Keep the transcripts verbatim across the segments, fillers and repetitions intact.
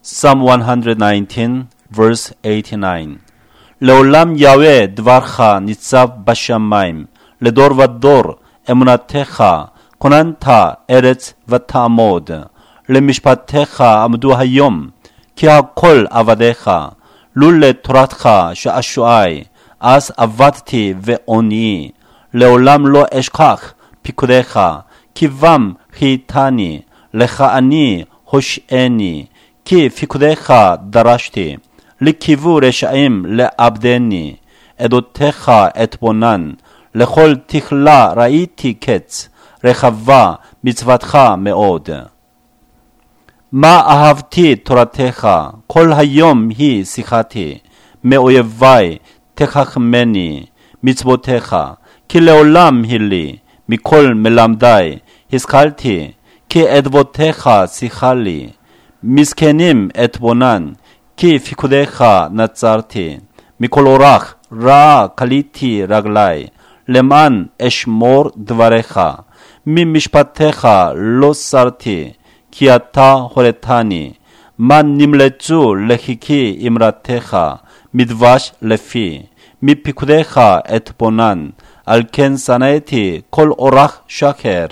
Psalm one nineteen, verse eighty-nine. לעולם יהווה דברך ניצב בשמיים, לדור ודור אמונתך כוננת ארץ ותעמוד. למשפטך עמדו היום, כי הכל עבדיך, לולא תורתך שעשועי, אז עבדתי ועוני. לעולם לא אשכח פיקודך, כי בם חייתני, לך אני הושעני, כי פיקודך דרשתי, לקיוו רשעים לעבדני. עדותיך אתבונן, לכל תכלה ראיתי קץ, רחבה מצוותך מאוד. מה אהבתי תורתך, כל היום היא שיחתי, מאויבי תחכמני מצוותיך, כי לעולם היא לי, מכל מלמדי השכלתי, כי עדותיך שיחה לי. מסכנים אתבונן, כי פיקודך נצרתי, מכל אורח רע קליתי רגלי, למען אשמור דבריך, ממשפטיך לא סרתי, כי אתה הורתני. מה נמלצו לחיקי אמרתך, מדבש לפי, מפיקודך אתבונן, על כן שנאתי כל אורח שקר.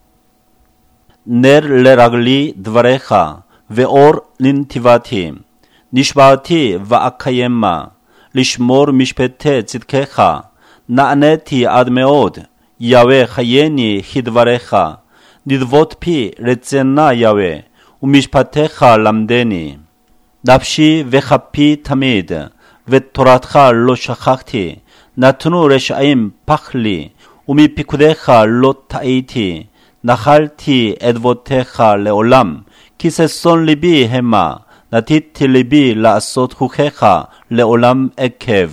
נר לרגלי דבריך, ואור לנתיבתי, נשבעתי ואקיימה, לשמור משפטי צדקך, נעניתי עד מאוד, יהווה חייני כדבריך, נדבות פי רצנה יהווה, ומשפטיך למדני. נפשי וכפי תמיד, ותורתך לא שכחתי, נתנו רשעים פח לי, ומפיקודך לא טעיתי, נחלתי עדבותיך לעולם, כי ששון ליבי המה, נתתי ליבי לעשות חוקיך לעולם עקב.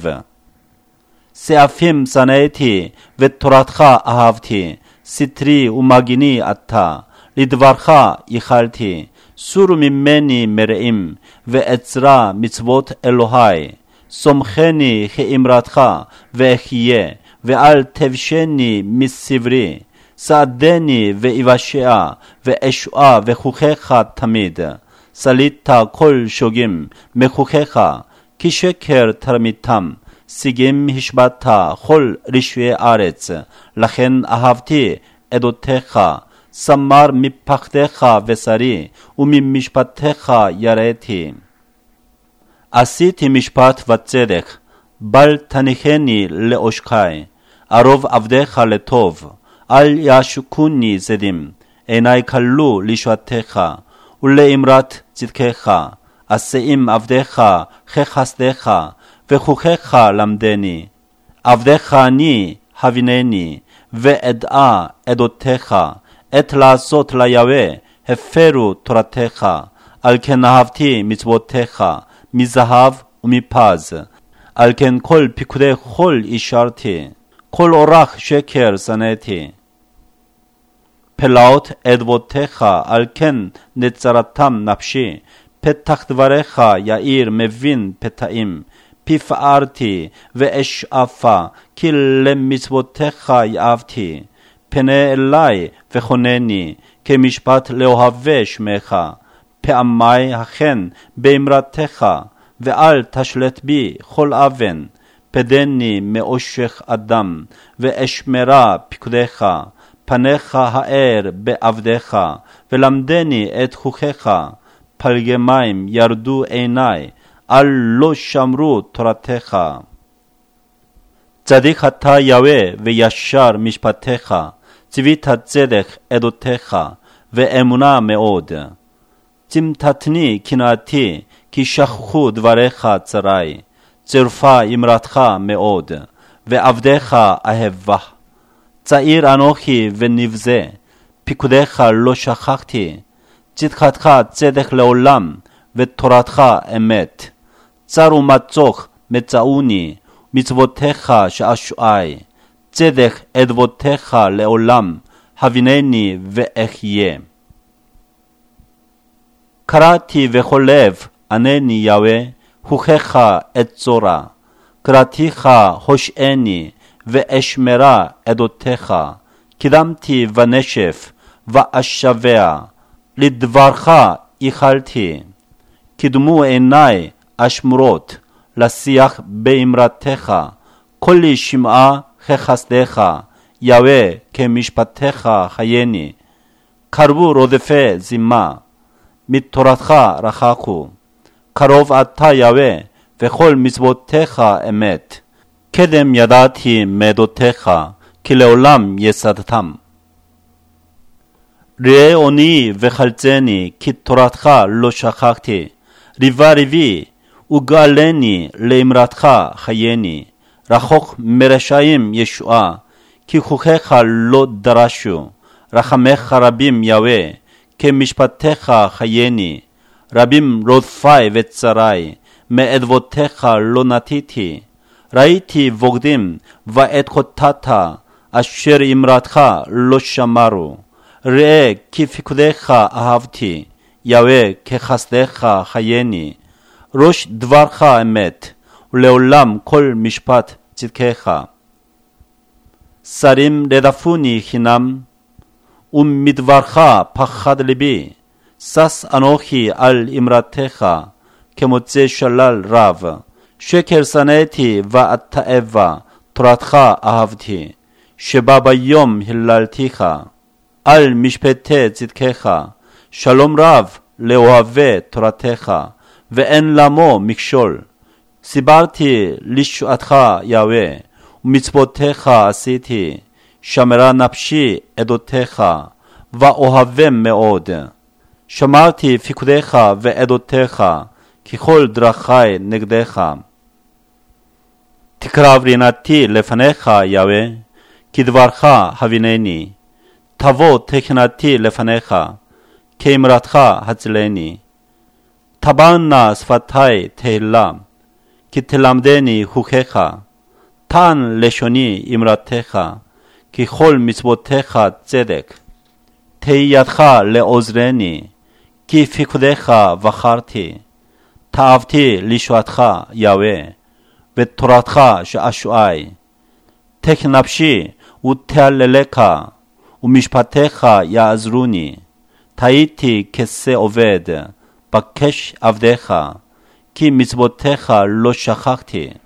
סעפים שנאתי ותורתך אהבתי, סתרי ומגיני אתה, לדברך ייחלתי, סור ממני מרעים, ואצרה מצוות אלוהי. סומכני כאמרתך ואחיה, ואל תבשני מסברי, סעדני ואבשע, ואשועה וחוקיך תמיד. סלית כל שוגים מחוקיך, כי שקר תרמיתם, שיגים השבעת כל רשעי ארץ, לכן אהבתי עדותיך, סמר מפחדך בשרי, וממשפטך יראתי. עשיתי משפט וצדק, בל תניחני לעושקי, ערוב עבדיך לטוב, אל ישוקוני זדים, עיני כלו לשעתך, ולאמרת צדקך, עשאים עבדיך כחסדך, וחוקיך למדני. עבדיך אני הבינני, ואדעה עדותיך, עת לעשות ליהווה, הפרו תורתך, על כן אהבתי מצוותיך, מזהב ומפז, על כן כל פיקודי חול אישרתי, כל אורח שקר שנאתי. פלאות עדבותיך, על כן נצרתם נפשי, פתח דבריך יאיר מבין פתאים, פי פערתי ואשאפה, כי למצוותיך יאהבתי. פנה אלי וחונני, כמשפט לאוהבי שמך, פעמי הכן באמרתך, ואל תשלט בי כל אבן. פדני מאושך אדם, ואשמרה פיקודך, פניך האר בעבדיך, ולמדני את חוקיך. פלגי מים ירדו עיני, אל לא שמרו תורתך. צדיק אתה יהווה וישר משפטיך, צבית צדק עדותיך, ואמונה מאוד. צמתתני קנאתי, כי שכחו דבריך צרי, צרפה אמרתך מאוד, ועבדיך אהבה. צעיר אנוכי ונבזה, פיקודך לא שכחתי, צדקתך צדק לעולם, ותורתך אמת. צר ומצוק מצאוני, מצוותיך שעשועי, צדק עדבותיך לעולם, הבינני ואחיה. קראתי וכל לב ענני יהווה, חוקיך אצורה, קראתיך הושעני, ואשמרה עדותיך. קידמתי ונשף ואשבע, לדברך איחלתי. קידמו עיניי השמורות, לשיח באמרתך, כל לי שמעה כחסדך, יהוה כמשפטך חייני. קרבו רודפי זימה, מתורתך רחקו. קרוב אתה יהוה, וכל מצוותיך אמת. קדם ידעתי מעדותיך, כי לעולם יסדתם. ראה עוני וחלצני, כי תורתך לא שכחתי. ריבה ריבי, וגאלני לאמרתך חייני. רחוק מרשעים ישועה, כי חוקיך לא דרשו. רחמך רבים יהוה, כמשפטך חייני. רבים רודפי וצרי, מעדבותיך לא נטיתי. ראיתי בוגדים ואת חוטאת, אשר אמרתך לא שמרו. ראה כי פקודיך אהבתי, יהוה כחסדך חייני. ראש דברך אמת, ולעולם כל משפט צדקך. שרים רדפוני חינם, ומדברך פחד ליבי. שש אנוכי על אמרתך, כמוצא שלל רב. שקר שנאתי ואתעבה, תורתך אהבתי. שבא ביום הללתיך, על משפטי צדקך. שלום רב לאוהבי תורתך, ואין למו מכשול. סיברתי לישועתך יהוה, ומצוותיך עשיתי. שמרה נפשי עדותיך, ואוהבם מאוד. שמרתי פקודיך ועדותיך, ככל דרכי נגדך. תקרב רינתי לפניך יהוה, כי דברך הבינני. תבוא תחינתי לפניך, כאמרתך הצלני. תבענה שפתי תהילה, כי תלמדני חוקיך. תן לשוני אמרתך, כי כל מצוותיך צדק. תהי ידך לעוזרני, כי פקודיך בחרתי. תאהבתי לישועתך יהוה, ותורתך שאשועי. תק נפשי ותהללך, ומשפטיך יעזרוני. תהייתי כשה עובד, בקש עבדיך, כי מצוותיך לא שכחתי.